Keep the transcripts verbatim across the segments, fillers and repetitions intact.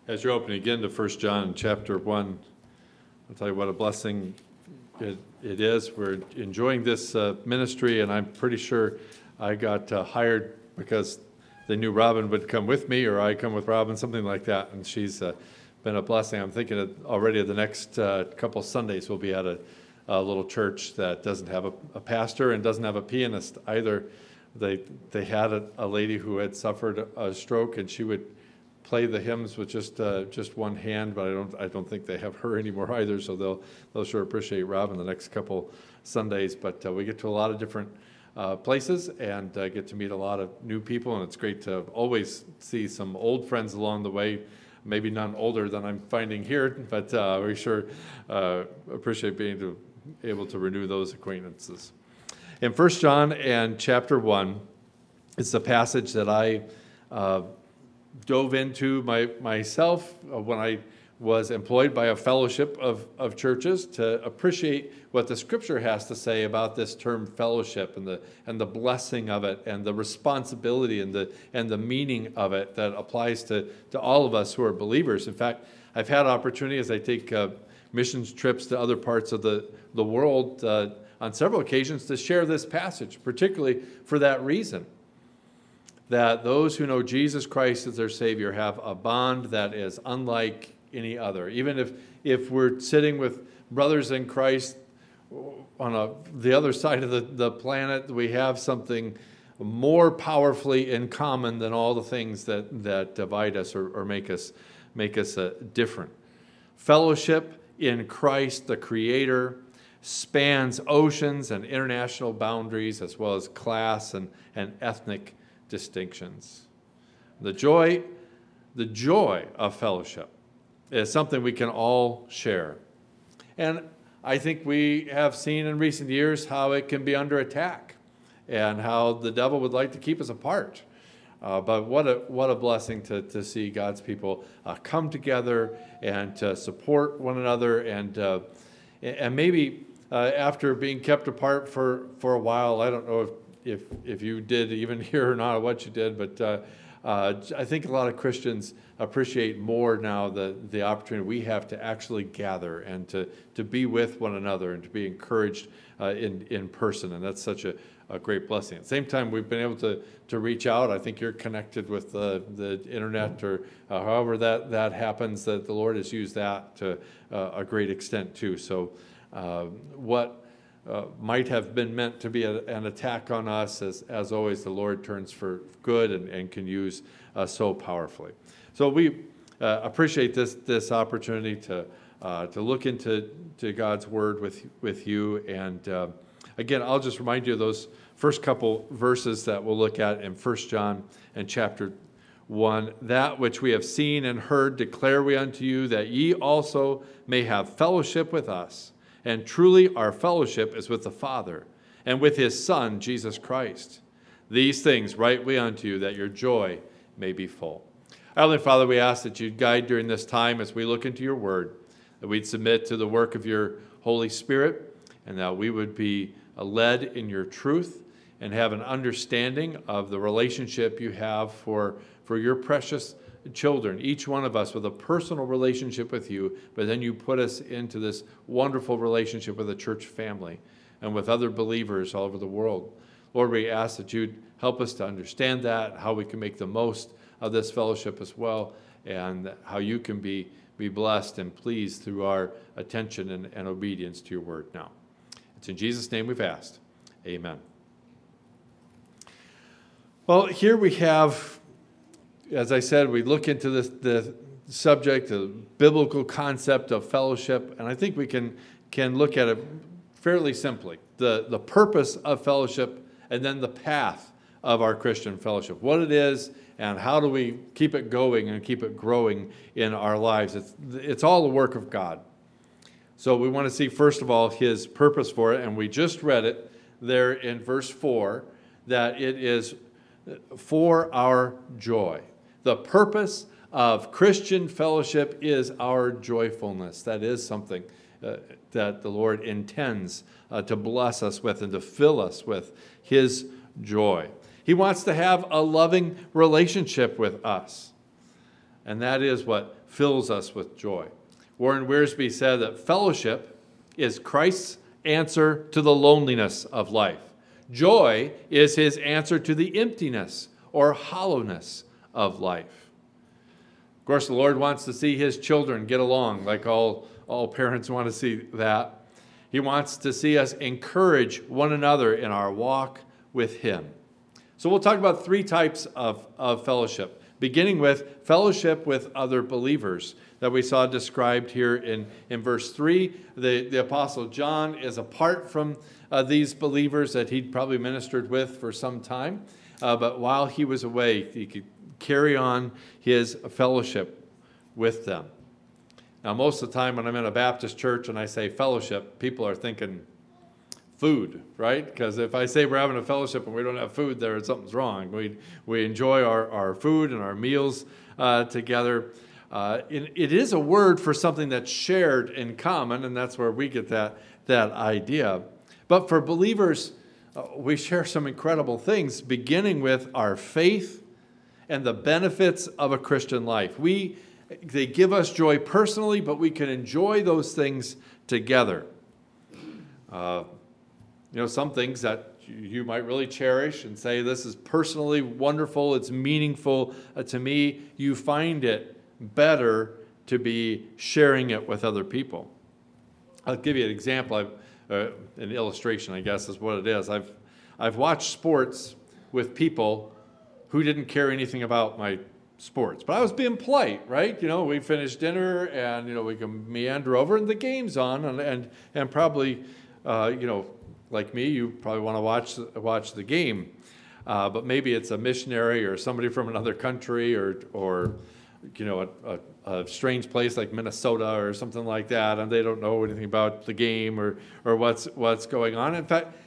As you're opening again to First John chapter one, I'll tell you what a blessing it, it is. We're enjoying this uh, ministry, and I'm pretty sure I got uh, hired because they knew Robin would come with me, or I come with Robin, something like that, and she's uh, been a blessing. I'm thinking of already of the next uh, couple Sundays we'll be at a, a little church that doesn't have a, a pastor and doesn't have a pianist either. They, they had a, a lady who had suffered a stroke, and she would play the hymns with just uh, just one hand, but I don't I don't think they have her anymore either. So they'll they'll sure appreciate Robin the next couple Sundays. But uh, we get to a lot of different uh, places and uh, get to meet a lot of new people, and it's great to always see some old friends along the way. Maybe none older than I'm finding here, but uh, we sure uh, appreciate being to, able to renew those acquaintances. In First John and chapter one, it's the passage that I uh, dove into my, myself uh, when I was employed by a fellowship of, of churches to appreciate what the scripture has to say about this term fellowship and the and the blessing of it and the responsibility and the and the meaning of it that applies to, to all of us who are believers. In fact, I've had opportunity as I take uh, missions trips to other parts of the, the world uh, on several occasions to share this passage, particularly for that reason, that those who know Jesus Christ as their Savior have a bond that is unlike any other. Even if, if we're sitting with brothers in Christ on a, the other side of the, the planet, we have something more powerfully in common than all the things that, that divide us or, or make us, make us uh, different. Fellowship in Christ, the Creator, spans oceans and international boundaries, as well as class and, and ethnic distinctions. The joy, the joy of fellowship is something we can all share. And I think we have seen in recent years how it can be under attack and how the devil would like to keep us apart. Uh, but what a what a blessing to, to see God's people uh, come together and to support one another, and uh, and maybe uh, after being kept apart for, for a while, I don't know if If, if you did even hear or not what you did, but uh, uh, I think a lot of Christians appreciate more now the, the opportunity we have to actually gather and to, to be with one another and to be encouraged uh, in, in person, and that's such a, a great blessing. At the same time, we've been able to, to reach out. I think you're connected with the, the internet, or uh, however that, that happens, that the Lord has used that to uh, a great extent too. So uh, what Uh, might have been meant to be a, an attack on us, as, as always, the Lord turns for good and, and can use uh, so powerfully. So we uh, appreciate this this opportunity to uh, to look into to God's Word with with you. And uh, again, I'll just remind you of those first couple verses that we'll look at in First John and chapter one. That which we have seen and heard declare we unto you, that ye also may have fellowship with us. And truly our fellowship is with the Father and with his Son, Jesus Christ. These things write we unto you, that your joy may be full. Heavenly Father, we ask that you'd guide during this time as we look into your word, that we'd submit to the work of your Holy Spirit, and that we would be led in your truth and have an understanding of the relationship you have for, for your precious children, each one of us with a personal relationship with you, but then you put us into this wonderful relationship with a church family and with other believers all over the world. Lord, we ask that you'd help us to understand that, how we can make the most of this fellowship as well, and how you can be, be blessed and pleased through our attention and, and obedience to your word now. It's in Jesus' name we've asked. Amen. Well, here we have, as I said, we look into this, the subject, the biblical concept of fellowship, and I think we can, can look at it fairly simply. The, the purpose of fellowship, and then the path of our Christian fellowship. What it is, and how do we keep it going and keep it growing in our lives. It's, it's all the work of God. So we want to see, first of all, his purpose for it, and we just read it there in verse four, that it is for our joy. The purpose of Christian fellowship is our joyfulness. That is something uh, that the Lord intends uh, to bless us with and to fill us with his joy. He wants to have a loving relationship with us. and that is what fills us with joy. Warren Wiersbe said that fellowship is Christ's answer to the loneliness of life. Joy is his answer to the emptiness or hollowness of life. Of course, the Lord wants to see his children get along, like all, all parents want to see that. He wants to see us encourage one another in our walk with him. So we'll talk about three types of, of fellowship, beginning with fellowship with other believers that we saw described here in, in verse three. The, the Apostle John is apart from uh, these believers that he'd probably ministered with for some time, uh, but while he was away, he could carry on his fellowship with them. Now, most of the time when I'm in a Baptist church and I say fellowship, people are thinking food, right? Because if I say we're having a fellowship and we don't have food there, something's wrong. We, we enjoy our, our food and our meals uh, together. Uh, it, it is a word for something that's shared in common, and that's where we get that, that idea. But for believers, uh, we share some incredible things, beginning with our faith and the benefits of a Christian life. We, they give us joy personally, but we can enjoy those things together. Uh, you know, some things that you might really cherish and say, this is personally wonderful, it's meaningful uh, to me. You find it better to be sharing it with other people. I'll give you an example, I've, uh, an illustration, I guess, is what it is. I've, I've watched sports with people who didn't care anything about my sports. But I was being polite, right? You know, we finished dinner and, you know, we can meander over and the game's on and, and, and probably, uh, you know, like me, you probably want to watch, watch the game. Uh, but maybe it's a missionary or somebody from another country or, or you know, a, a, a strange place like Minnesota or something like that, and they don't know anything about the game or, or what's, what's going on. In fact,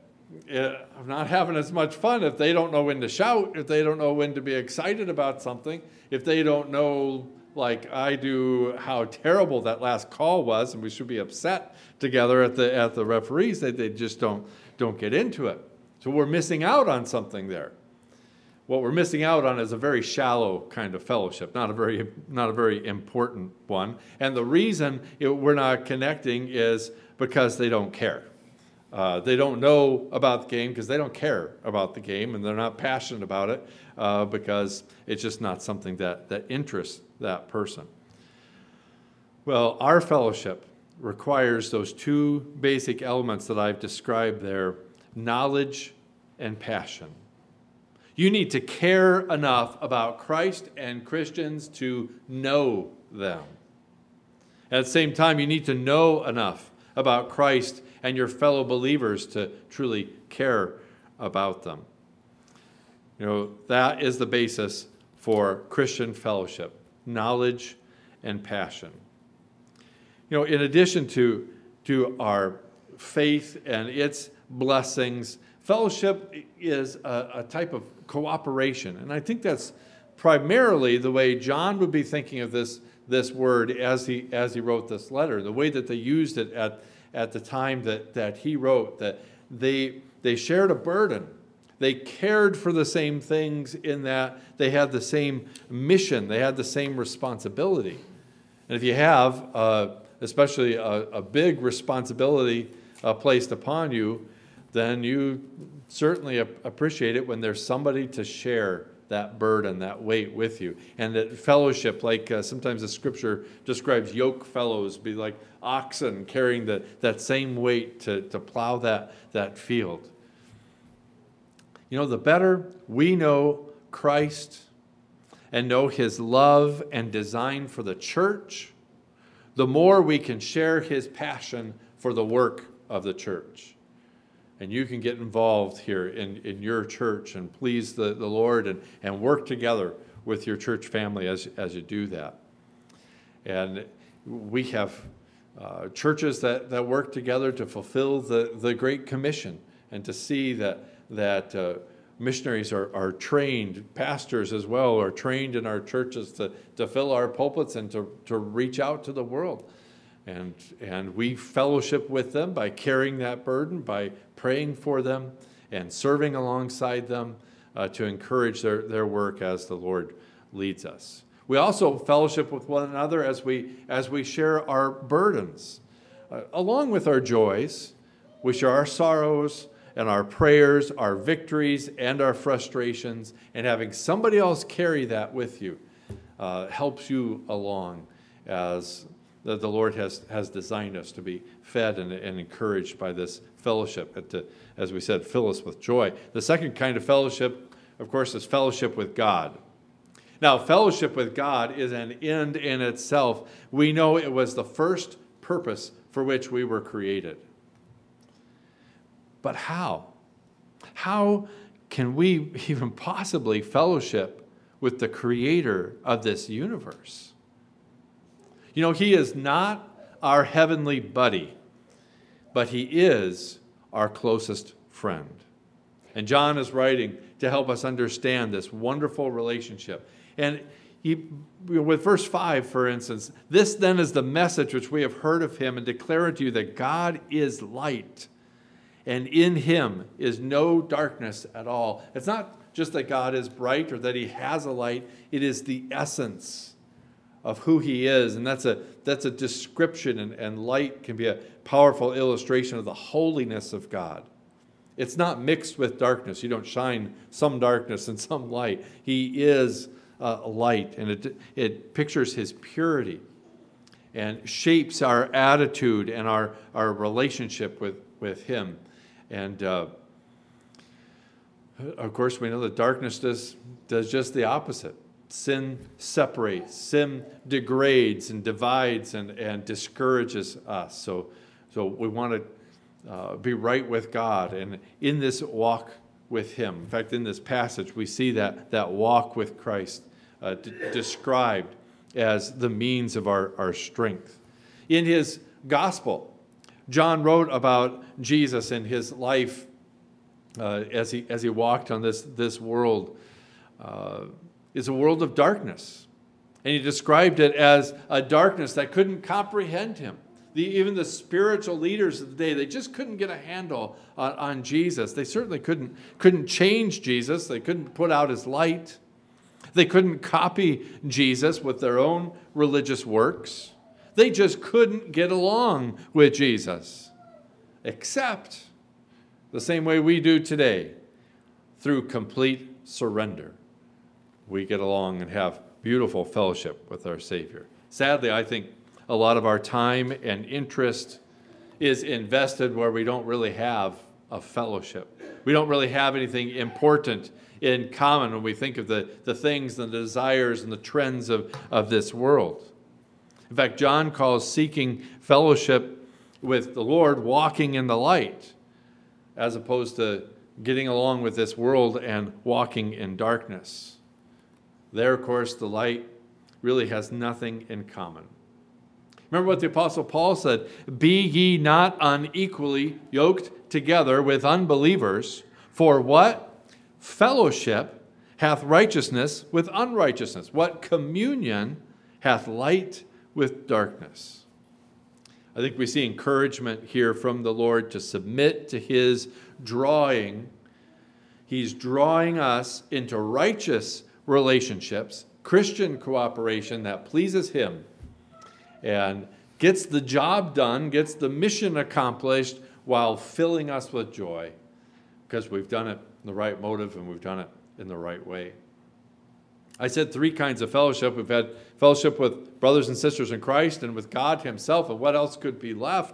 I'm not having as much fun if they don't know when to shout, if they don't know when to be excited about something, if they don't know, like I do, how terrible that last call was, and we should be upset together at the at the referees, that they just don't don't get into it. So we're missing out on something there. What we're missing out on is a very shallow kind of fellowship, not a very not a very important one. And the reason it, we're not connecting is because they don't care. Uh, they don't know about the game because they don't care about the game, and they're not passionate about it uh, because it's just not something that, that interests that person. Well, our fellowship requires those two basic elements that I've described there, knowledge and passion. You need to care enough about Christ and Christians to know them. At the same time, you need to know enough about Christ and your fellow believers to truly care about them. You know, that is the basis for Christian fellowship, knowledge and passion. You know, in addition to, to our faith and its blessings, fellowship is a, a type of cooperation. And I think that's primarily the way John would be thinking of this, this word as he, as he wrote this letter, the way that they used it at at the time that, that he wrote, that they, they shared a burden. They cared for the same things in that they had the same mission. They had the same responsibility. And if you have, uh, especially a, a big responsibility uh, placed upon you, then you certainly appreciate it when there's somebody to share that burden, that weight with you. And that fellowship, like uh, sometimes the scripture describes yoke fellows, be like oxen carrying the, that same weight to, to plow that, that field. You know, the better we know Christ and know his love and design for the church, the more we can share his passion for the work of the church. And you can get involved here in, in your church and please the, the Lord and, and work together with your church family as, as you do that. And we have uh, churches that, that work together to fulfill the, the Great Commission and to see that, that uh, missionaries are, are trained, pastors as well are trained in our churches to, to fill our pulpits and to, to reach out to the world. And, and we fellowship with them by carrying that burden, by praying for them and serving alongside them uh, to encourage their, their work as the Lord leads us. We also fellowship with one another as we, as we share our burdens. Uh, along with our joys, we share our sorrows and our prayers, our victories and our frustrations, and having somebody else carry that with you uh, helps you along as the, the Lord has, has designed us to be fed and, and encouraged by this fellowship, and to, as we said, fill us with joy. The second kind of fellowship, of course, is fellowship with God. Now, fellowship with God is an end in itself. We know it was the first purpose for which we were created. But how? How can we even possibly fellowship with the creator of this universe? You know, he is not our heavenly buddy, but he is our closest friend. And John is writing to help us understand this wonderful relationship. And he, with verse five, for instance, this then is the message which we have heard of him and declare unto you that God is light, and in him is no darkness at all. It's not just that God is bright or that he has a light. It is the essence of who he is. And that's a, that's a description, and, and light can be a powerful illustration of the holiness of God. It's not mixed with darkness. You don't shine some darkness and some light. He is uh, light, and it, it pictures his purity and shapes our attitude and our, our relationship with, with him. And uh, of course, we know that darkness does, does just the opposite. Sin separates, sin degrades and divides and, and discourages us. So, so we want to uh, be right with God, and in this walk with him. In fact, in this passage, we see that, that walk with Christ uh, d- described as the means of our, our strength. In his gospel, John wrote about Jesus and his life uh, as he as he walked on this, this world. Uh, is a world of darkness. And he described it as a darkness that couldn't comprehend him. The, even the spiritual leaders of the day, they just couldn't get a handle on, on Jesus. They certainly couldn't, couldn't change Jesus. They couldn't put out his light. They couldn't copy Jesus with their own religious works. They just couldn't get along with Jesus, except the same way we do today, through complete surrender. We get along and have beautiful fellowship with our Savior. Sadly, I think a lot of our time and interest is invested where we don't really have a fellowship. We don't really have anything important in common when we think of the, the things and the desires and the trends of, of this world. In fact, John calls seeking fellowship with the Lord walking in the light, as opposed to getting along with this world and walking in darkness. There, of course, the light really has nothing in common. Remember what the Apostle Paul said, "Be ye not unequally yoked together with unbelievers, for what fellowship hath righteousness with unrighteousness? What communion hath light with darkness?" I think we see encouragement here from the Lord to submit to his drawing. He's drawing us into righteous relationships, Christian cooperation that pleases him and gets the job done, gets the mission accomplished while filling us with joy, because we've done it in the right motive and we've done it in the right way. I said three kinds of fellowship. We've had fellowship with brothers and sisters in Christ and with God himself, and what else could be left?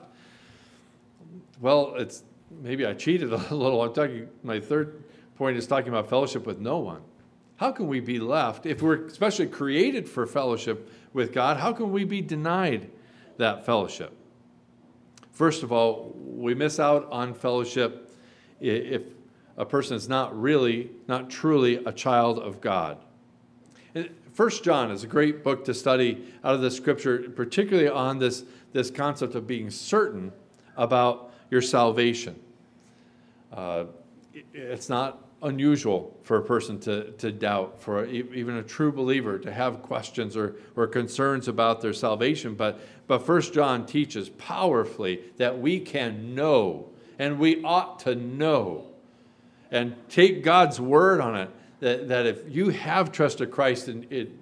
Well, it's maybe I cheated a little. I'm talking, my third point is talking about fellowship with no one. How can we be left, if we're especially created for fellowship with God, how can we be denied that fellowship? First of all, we miss out on fellowship if a person is not really, not truly a child of God. First John is a great book to study out of the scripture, particularly on this, this concept of being certain about your salvation. Uh, it's not unusual for a person to, to doubt, for a, even a true believer to have questions or, or concerns about their salvation. But, but First John teaches powerfully that we can know, and we ought to know, and take God's word on it, that, that if you have trusted Christ in, in,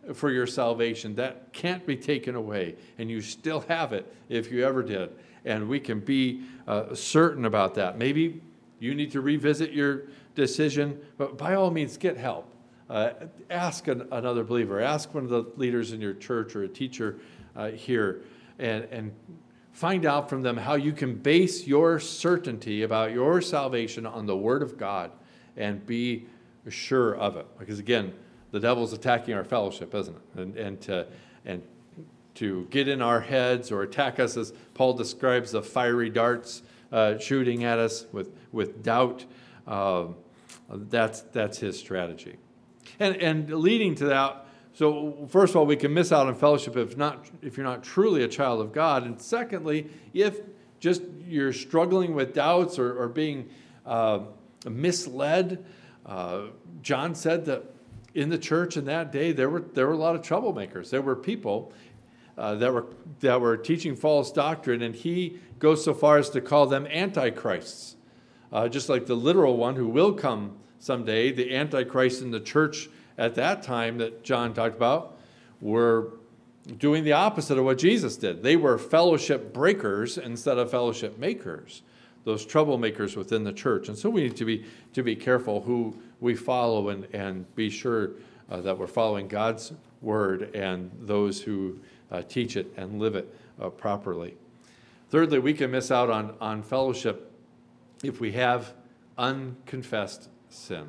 for your salvation. That can't be taken away, and you still have it if you ever did. And we can be uh, certain about that. Maybe you need to revisit your decision, but by all means, get help. Uh, ask an, another believer. Ask one of the leaders in your church or a teacher uh, here, and, and find out from them how you can base your certainty about your salvation on the Word of God and be sure of it. Because again, the devil's attacking our fellowship, isn't it? And, and, to, and to get in our heads or attack us, as Paul describes the fiery darts uh, shooting at us with, with doubt, uh, that's, that's his strategy. And, and leading to that, so first of all, we can miss out on fellowship if, not, if you're not truly a child of God. And secondly, if just you're struggling with doubts or, or being uh, misled, uh, John said that in the church in that day, there were, there were a lot of troublemakers. There were people uh, that were, that were teaching false doctrine, and he goes so far as to call them antichrists. Uh, just like the literal one who will come someday, the antichrist in the church at that time that John talked about were doing the opposite of what Jesus did. They were fellowship breakers instead of fellowship makers, those troublemakers within the church. And so we need to be, to be careful who we follow and, and be sure uh, that we're following God's word and those who uh, teach it and live it uh, properly. Thirdly, we can miss out on, on fellowship if we have unconfessed sin.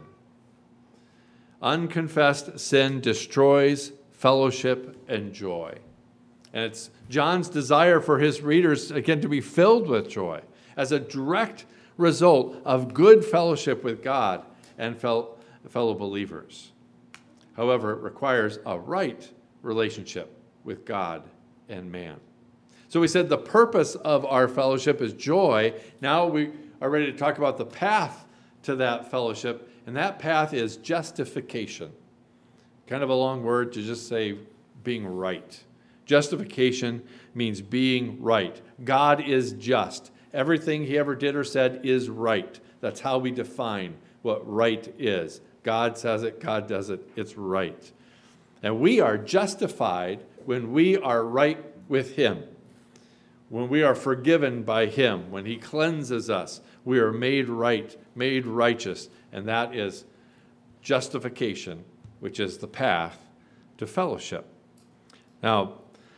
Unconfessed sin destroys fellowship and joy. And it's John's desire for his readers, again, to be filled with joy as a direct result of good fellowship with God and fellow believers. However, it requires a right relationship with God and man. So we said the purpose of our fellowship is joy. Now we are ready to talk about the path to that fellowship, and that path is justification. Kind of a long word to just say being right. Justification means being right. God is just. Everything he ever did or said is right. That's how we define what right is. God says it, God does it, it's right. And we are justified when we are right with him. When we are forgiven by him, when he cleanses us, we are made right, made righteous, and that is justification, which is the path to fellowship. Now,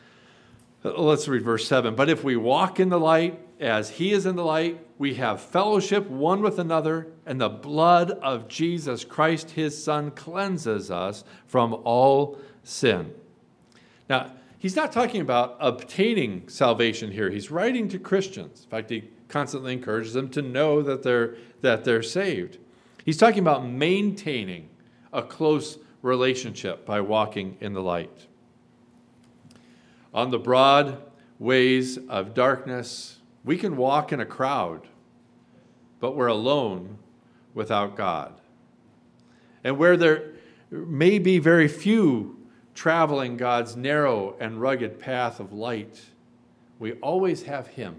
let's read verse seven. But if we walk in the light as he is in the light, we have fellowship one with another, and the blood of Jesus Christ, his Son, cleanses us from all sin. Now, he's not talking about obtaining salvation here. He's writing to Christians. In fact, he constantly encourages them to know that they're, that they're saved. He's talking about maintaining a close relationship by walking in the light. On the broad ways of darkness, we can walk in a crowd, but we're alone without God. And where there may be very few traveling God's narrow and rugged path of light, we always have him.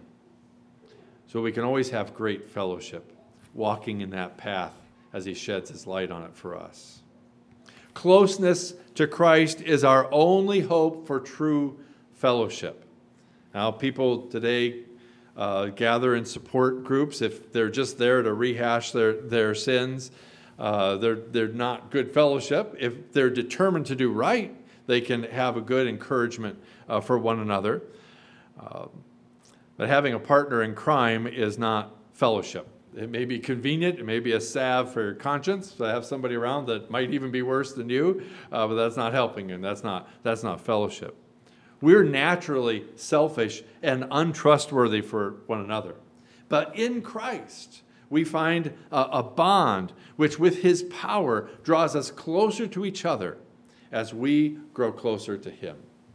So we can always have great fellowship, walking in that path as he sheds his light on it for us. Closeness to Christ is our only hope for true fellowship. Now, people today uh, gather in support groups if they're just there to rehash their, their sins. Uh, they're, they're not good fellowship. If they're determined to do right, they can have a good encouragement uh, for one another. Uh, but having a partner in crime is not fellowship. It may be convenient, it may be a salve for your conscience to have somebody around that might even be worse than you, uh, but that's not helping, and that's not, that's not fellowship. We're naturally selfish and untrustworthy for one another. But in Christ, we find a, a bond which with his power draws us closer to each other as we grow closer to him.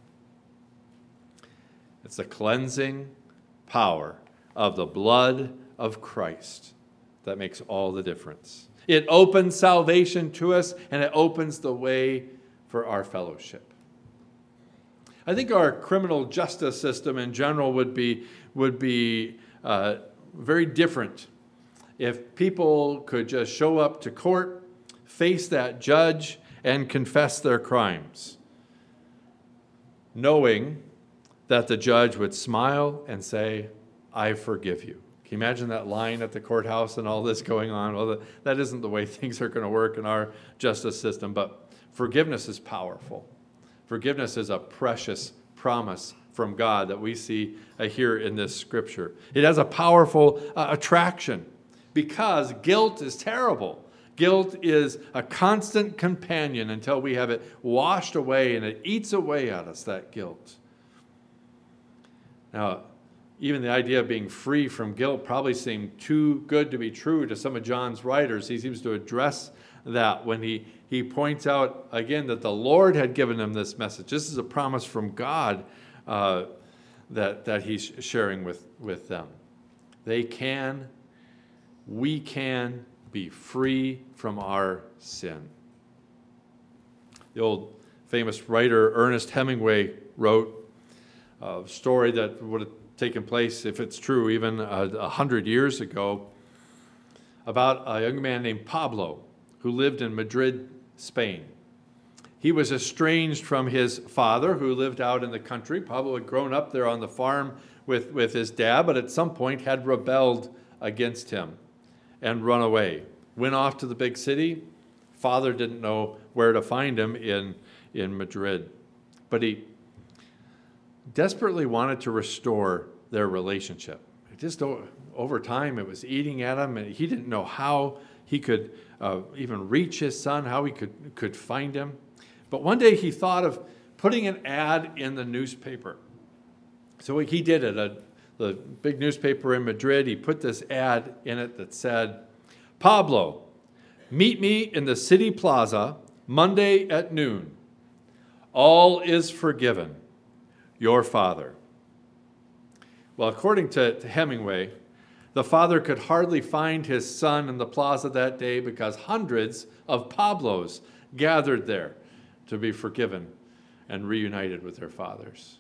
It's the cleansing power of the blood of Christ that makes all the difference. It opens salvation to us, and it opens the way for our fellowship. I think our criminal justice system in general would be, would be uh, very different if people could just show up to court, face that judge, and confess their crimes. knowing that the judge would smile and say, I forgive you. Can you imagine that line at the courthouse and all this going on? Well, that isn't the way things are going to work in our justice system, but forgiveness is powerful. Forgiveness is a precious promise from God that we see uh, here in this scripture. It has a powerful uh, attraction because guilt is terrible. Guilt is a constant companion until we have it washed away, and it eats away at us, that guilt. Now, even the idea of being free from guilt probably seemed too good to be true to some of John's writers. He seems to address that when he, he points out, again, that the Lord had given him this message. This is a promise from God uh, that, that he's sharing with, with them. They can, we can be free from our sin. The old famous writer Ernest Hemingway wrote a story that would have taken place, if it's true, even a, a hundred years ago, about a young man named Pablo who lived in Madrid, Spain. He was estranged from his father, who lived out in the country. Pablo had grown up there on the farm with, with his dad, but at some point had rebelled against him and run away. Went off to the big city. Father didn't know where to find him in, in Madrid. But he desperately wanted to restore their relationship. Just over time, it was eating at him, and he didn't know how he could uh, even reach his son, how he could, could find him. But one day he thought of putting an ad in the newspaper. So he did it. A, the big newspaper in Madrid, he put this ad in it that said, Pablo, meet me in the city plaza Monday at noon. All is forgiven. Your father. Well, according to, to Hemingway, the father could hardly find his son in the plaza that day because hundreds of Pablos gathered there to be forgiven and reunited with their fathers.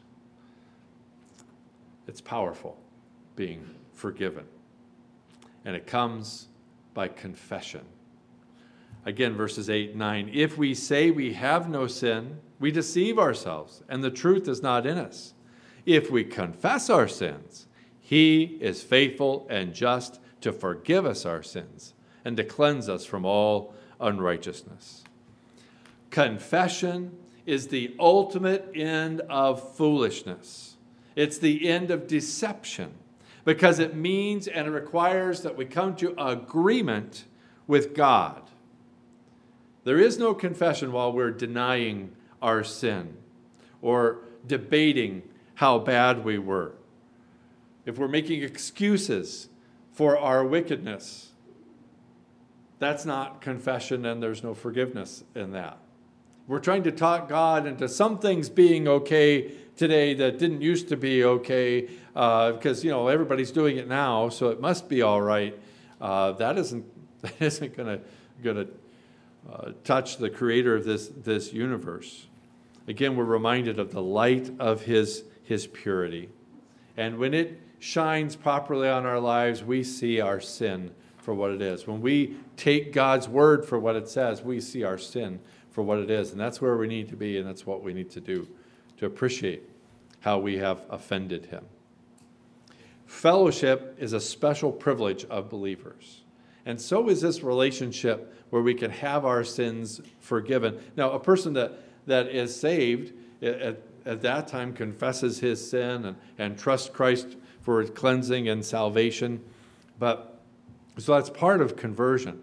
It's powerful, being forgiven. And it comes by confession. Again, verses eight and nine. If we say we have no sin, we deceive ourselves, and the truth is not in us. If we confess our sins, he is faithful and just to forgive us our sins and to cleanse us from all unrighteousness. Confession is the ultimate end of foolishness. It's the end of deception because it means and it requires that we come to agreement with God. There is no confession while we're denying our sin or debating how bad we were. If we're making excuses for our wickedness, that's not confession, and there's no forgiveness in that. We're trying to talk God into some things being okay today that didn't used to be okay uh, because, you know, everybody's doing it now, so it must be all right. Uh, that isn't, that isn't going to going to uh, touch the creator of this, this universe. Again, we're reminded of the light of his, his purity. And when it shines properly on our lives, we see our sin for what it is. When we take God's word for what it says, we see our sin for what it is. And that's where we need to be, and that's what we need to do to appreciate how we have offended him. Fellowship is a special privilege of believers. And so is this relationship where we can have our sins forgiven. Now, a person that, that is saved at, at that time confesses his sin and, and trusts Christ for his cleansing and salvation. But so that's part of conversion.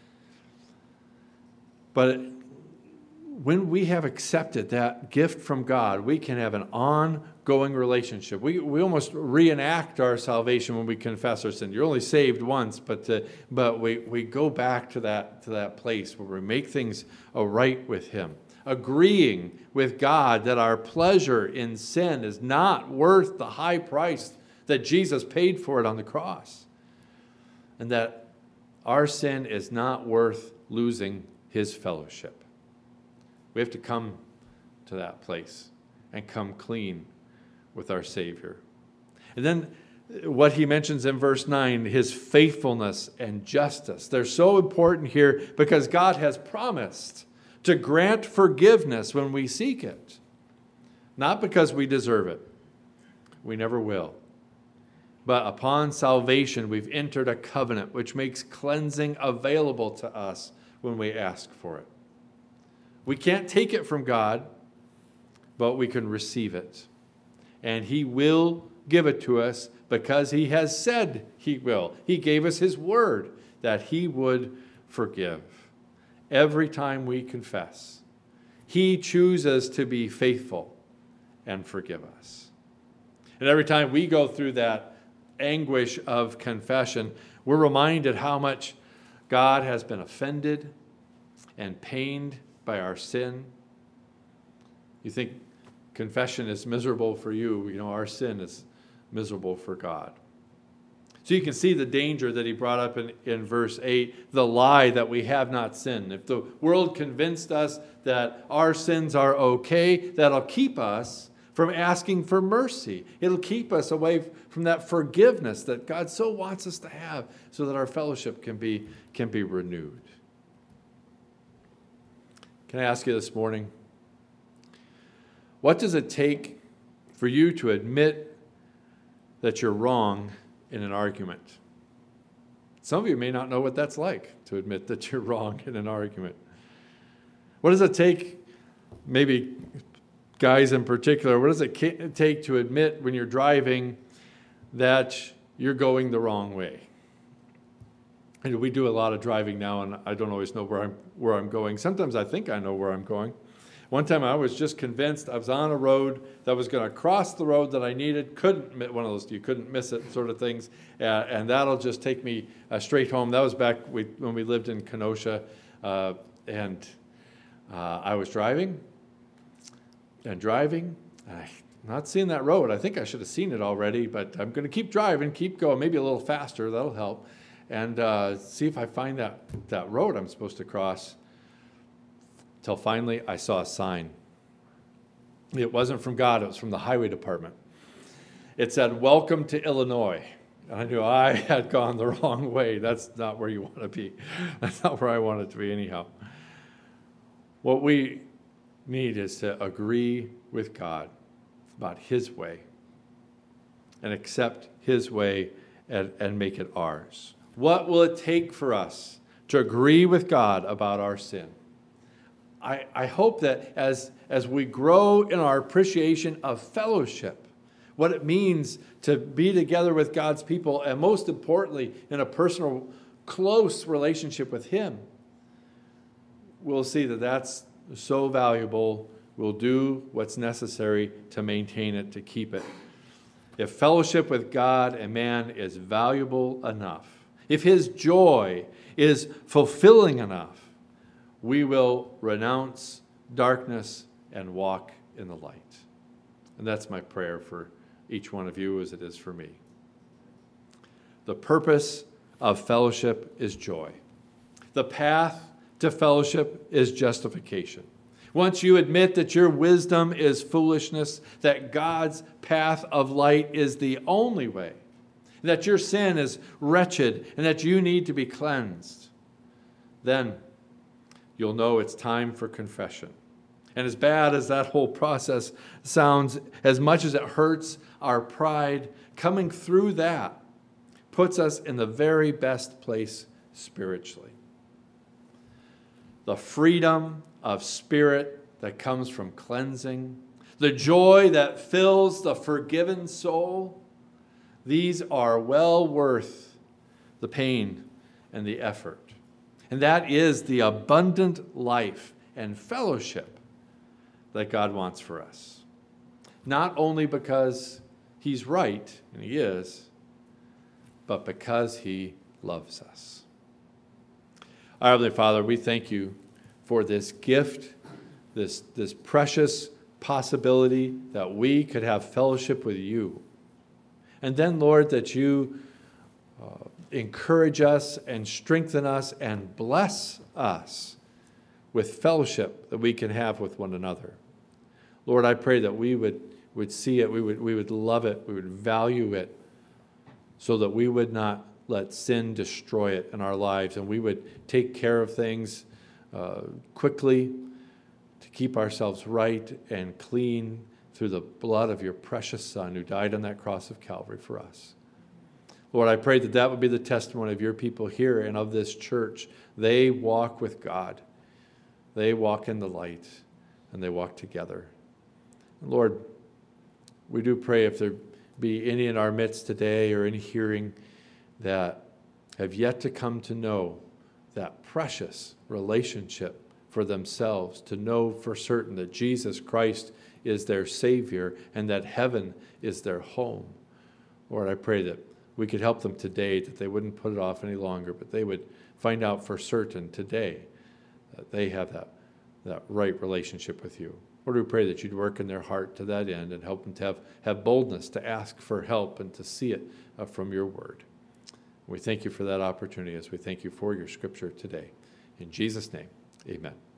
But when we have accepted that gift from God, we can have an ongoing relationship. We, we almost reenact our salvation when we confess our sin. You're only saved once, but uh, but we, we go back to that, to that place where we make things right with him, agreeing with God that our pleasure in sin is not worth the high price that Jesus paid for it on the cross, and that our sin is not worth losing his fellowship. We have to come to that place and come clean with our Savior. And then what he mentions in verse nine, his faithfulness and justice. They're so important here because God has promised to grant forgiveness when we seek it. Not because we deserve it. We never will. But upon salvation, we've entered a covenant which makes cleansing available to us when we ask for it. We can't take it from God, but we can receive it. And he will give it to us because he has said he will. He gave us his word that he would forgive. Every time we confess, he chooses to be faithful and forgive us. And every time we go through that anguish of confession, we're reminded how much God has been offended and pained by our sin. You think confession is miserable for you, you know, our sin is miserable for God. So you can see the danger that he brought up in, in verse eight, the lie that we have not sinned. If the world convinced us that our sins are okay, that'll keep us from asking for mercy. It'll keep us away from that forgiveness that God so wants us to have so that our fellowship can be, can be renewed. Can I ask you this morning, what does it take for you to admit that you're wrong in an argument? Some of you may not know what that's like, to admit that you're wrong in an argument. What does it take, maybe guys in particular, what does it take to admit when you're driving that you're going the wrong way? And we do a lot of driving now, and I don't always know where I'm, where I'm going. Sometimes I think I know where I'm going. One time I was just convinced I was on a road that was going to cross the road that I needed, couldn't, one of those you couldn't miss it sort of things, uh, and that'll just take me uh, straight home. That was back we, when we lived in Kenosha, uh, and uh, I was driving and driving. I'm not seeing that road. I think I should have seen it already, but I'm going to keep driving, keep going, maybe a little faster, that'll help, and uh, see if I find that, that road I'm supposed to cross. Till finally I saw a sign. It wasn't from God, it was from the highway department. It said, "Welcome to Illinois." And I knew I had gone the wrong way. That's not where you want to be. That's not where I wanted to be anyhow. What we need is to agree with God about his way and accept his way and, and make it ours. What will it take for us to agree with God about our sin? I, I hope that as, as we grow in our appreciation of fellowship, what it means to be together with God's people, and most importantly, in a personal, close relationship with him, we'll see that that's so valuable. We'll do what's necessary to maintain it, to keep it. If fellowship with God and man is valuable enough, if his joy is fulfilling enough, we will renounce darkness and walk in the light. And that's my prayer for each one of you as it is for me. The purpose of fellowship is joy. The path to fellowship is justification. Once you admit that your wisdom is foolishness, that God's path of light is the only way, that your sin is wretched and that you need to be cleansed, then you'll know it's time for confession. And as bad as that whole process sounds, as much as it hurts our pride, coming through that puts us in the very best place spiritually. The freedom of spirit that comes from cleansing, the joy that fills the forgiven soul, these are well worth the pain and the effort. And that is the abundant life and fellowship that God wants for us. Not only because he's right, and he is, but because he loves us. Our Heavenly Father, we thank you for this gift, this, this precious possibility that we could have fellowship with you. And then, Lord, that you uh, encourage us and strengthen us and bless us with fellowship that we can have with one another. Lord, I pray that we would, would see it, we would, we would love it, we would value it, so that we would not let sin destroy it in our lives, and we would take care of things uh, quickly to keep ourselves right and clean through the blood of your precious Son who died on that cross of Calvary for us. Lord, I pray that that would be the testimony of your people here and of this church. They walk with God. They walk in the light, and they walk together. Lord, we do pray if there be any in our midst today or any hearing that have yet to come to know that precious relationship for themselves, to know for certain that Jesus Christ is their Savior and that heaven is their home. Lord, I pray that we could help them today, that they wouldn't put it off any longer, but they would find out for certain today that they have that, that right relationship with you. Lord, we pray that you'd work in their heart to that end and help them to have, have boldness to ask for help and to see it uh, from your word. We thank you for that opportunity as we thank you for your scripture today. In Jesus' name, amen.